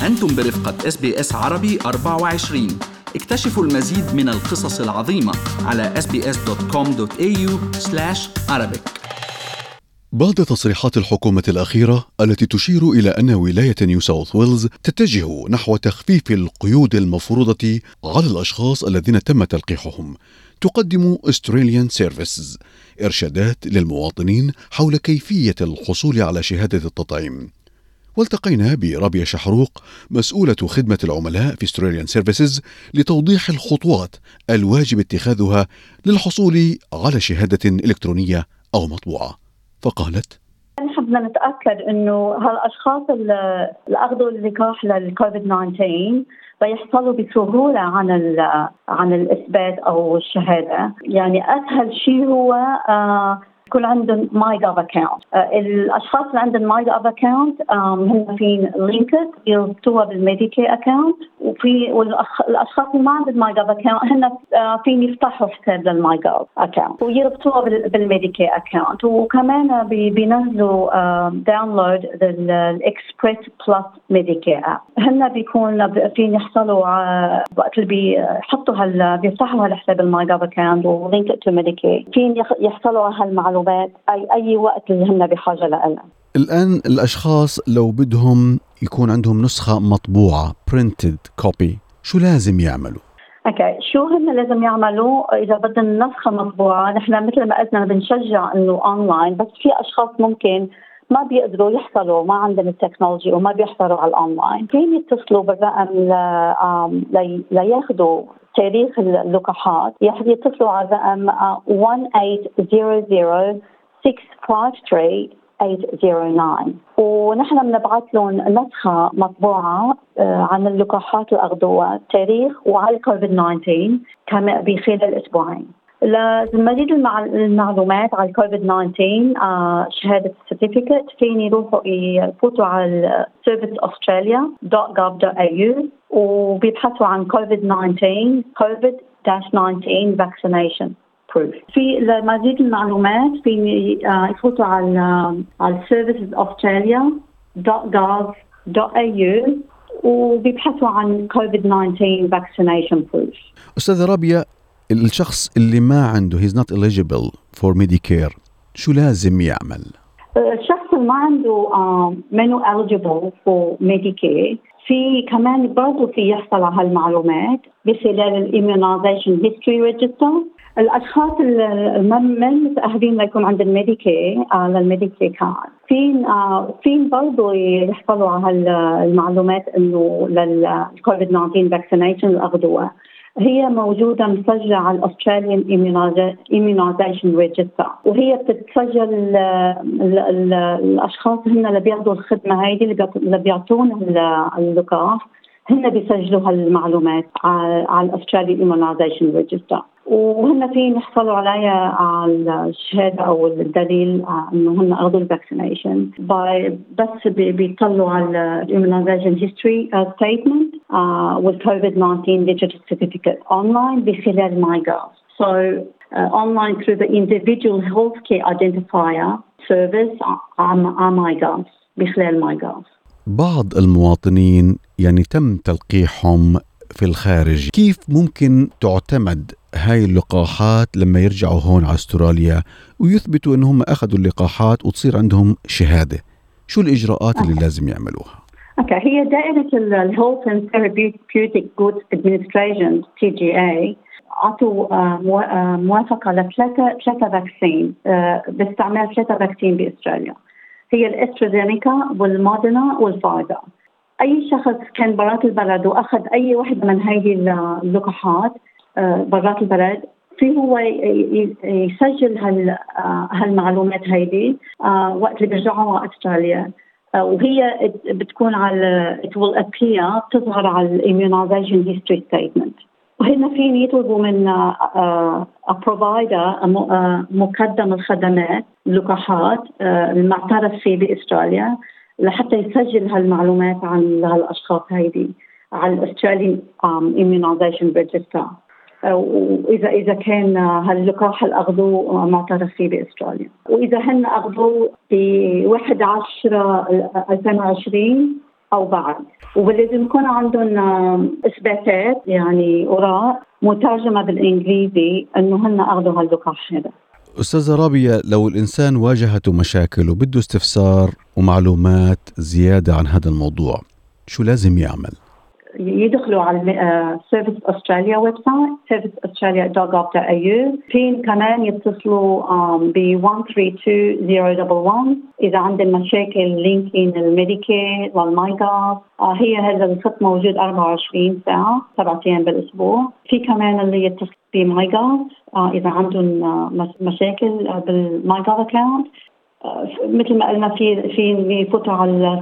أنتم برفقة SBS عربي 24. اكتشفوا المزيد من القصص العظيمة على sbs.com.au/Arabic. بعد تصريحات الحكومة الأخيرة التي تشير إلى أن ولاية نيو ساوث ويلز تتجه نحو تخفيف القيود المفروضة على الأشخاص الذين تم تلقيحهم، تقدم Australian Services إرشادات للمواطنين حول كيفية الحصول على شهادة التطعيم. والتقينا برابية شحروق مسؤولة خدمة العملاء في Australian Services لتوضيح الخطوات الواجب اتخاذها للحصول على شهادة إلكترونية أو مطبوعة، فقالت: نحن نتأكد إنه هالأشخاص اللي أخذوا اللقاح للكوفيد 19 بيحصلوا بسهولة عن الإثبات أو الشهادة. يعني أسهل شيء هو يكون عندهم MyGov account. الأشخاص اللي عندهم MyGov account هم في لينكد يربطوها بالميديكي account، والأشخاص اللي ما عندهم MyGov account هن فين يفتحوا حساب للMyGov account ويربطوها بالميديكي account. وكمان بينزلوا داونلود الإكسبريس بلس ميديكي app. هن بيكون فين يحصلوا وقت اللي بيفتحوا هالحساب المايجوف account ولينكد تو ميديكي، فين يحصلوا على هالمعلومات أي وقت اللي هن بحاجة لها. الآن الأشخاص لو بدهم يكون عندهم نسخة مطبوعة printed copy شو لازم يعملوا؟ شو هن لازم يعملوا إذا بدهم نسخة مطبوعة؟ نحن مثل ما قلنا بنشجع إنه أونلاين، بس في أشخاص ممكن ما بيقدروا يحصلوا، ما عندهم التكنولوجي وما بيحصلوا على الأونلاين. فين يتصلوا بالرقم لياخدوا تاريخ اللقاحات، يتصلوا على الرقم 1-800-653-809 ونحن بنبعث لهم نسخة مطبوعة عن اللقاحات اللي أخذوها تاريخ وعلى كوفيد 19 كما بخلال أسبوعين. لمزيد المعلومات على كوفيد 19 شهادة certificate فين يفوتوا على serviceaustralia.gov.au وبيبحثوا عن كوفيد 19 COVID-19 vaccination proof. في لمزيد المعلومات فين يفوتوا على serviceaustralia.gov.au وبيبحثوا عن COVID-19 vaccination proof. أستاذة رابية، الشخص اللي ما عنده he's not eligible for Medicare شو لازم يعمل؟ الشخص اللي ما عنده منو eligible for Medicare في كمان برضو في يحصل على هالمعلومات بخلال الimmunization history register. الأشخاص اللي ما متأهلين ليكون عند الميديكي للميديكي كارد فين برضو يحصلوا على المعلومات إنه للكوفيد 19 vaccination اللي أخذوها. هي موجودة مسجلة على الأستراليان immunization register، وهي بتتسجل الأشخاص هن اللي بياخدوا الخدمة هيدي اللي بيعطون اللقاح، هن بيسجلوا هالمعلومات على الأستراليان immunization register، وهن فين يحصلوا عليها على الشهادة أو الدليل إنه هن أخذوا الفاكسينيشن بس بيطلعوا على immunization history statement والكوفيد 19 digital certificate online بخلال MyGov. So online through the individual healthcare identifier service on MyGov بخلال MyGov. بعض المواطنين يعني تم تلقيحهم في الخارج، كيف ممكن تعتمد هاي اللقاحات لما يرجعوا هون على استراليا ويثبتوا انهم اخذوا اللقاحات وتصير عندهم شهادة؟ شو الإجراءات اللي لازم يعملوا؟ هي دائرة Health and Therapeutic Goods Administration TGA عطوا موافقة لثلاثة فاكسين باستعمال 3 فاكسين بأستراليا، هي الأسترازينيكا والموديرنا والفايزر. أي شخص كان برات البلد وأخذ أي واحدة من هذه اللقاحات برات البلد فيه هو يسجل هالمعلومات هيدي وقت اللي بيرجعوا على أستراليا، وهي بتكون على it will appear تظهر على immunization history statement. وهنا فين يطلبوا من provider مقدم الخدمات اللقاحات المعترف فيه بأستراليا لحتى يسجل هالمعلومات عن هالأشخاص هيدي على الأستراليان immunization register. وإذا كان هاللقاح اللي أخذوه معترف فيه بأستراليا، وإذا هن أخذوه ب 1/10/2020 أو بعد، ولازم يكون عندهم إثباتات يعني أوراق مترجمة بالإنجليزي إنه هن أخذوا هاللقاح هذا. أستاذة رابية، لو الإنسان واجهته مشاكل وبده استفسار ومعلومات زيادة عن هذا الموضوع، شو لازم يعمل؟ يدخلوا على Service Australia ويب سايت serviceaustralia.gov.au. فين كمان يتصلوا ب 132-011 إذا عندهم مشاكل لينكين الميديكي والماي جوف. هي هذا الخط موجود 24 ساعة 7 أيام بالأسبوع. في كمان اللي يتصل بماي جوف إذا عندهم مشاكل بالماي جوف أكاونت. مثل ما قلنا في يفوتوا على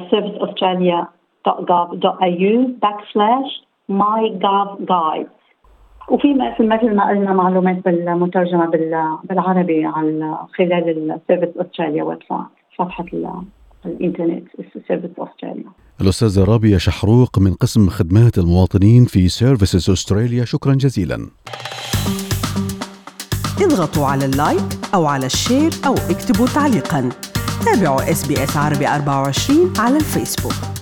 serviceaustralia.gov.au/mygovguide. وفي مثل ما قلنا معلومات بالمترجمة بالعربي على خلال السيرفيس أستراليا ويب سايت، صفحة الإنترنت سيرفيس أستراليا. الأستاذة رابية شحروق من قسم خدمات المواطنين في سيرفيسز أستراليا، شكرا جزيلا. اضغطوا على اللايك أو على الشير أو اكتبوا تعليقا. تابعوا SBS عربي 24 على الفيسبوك.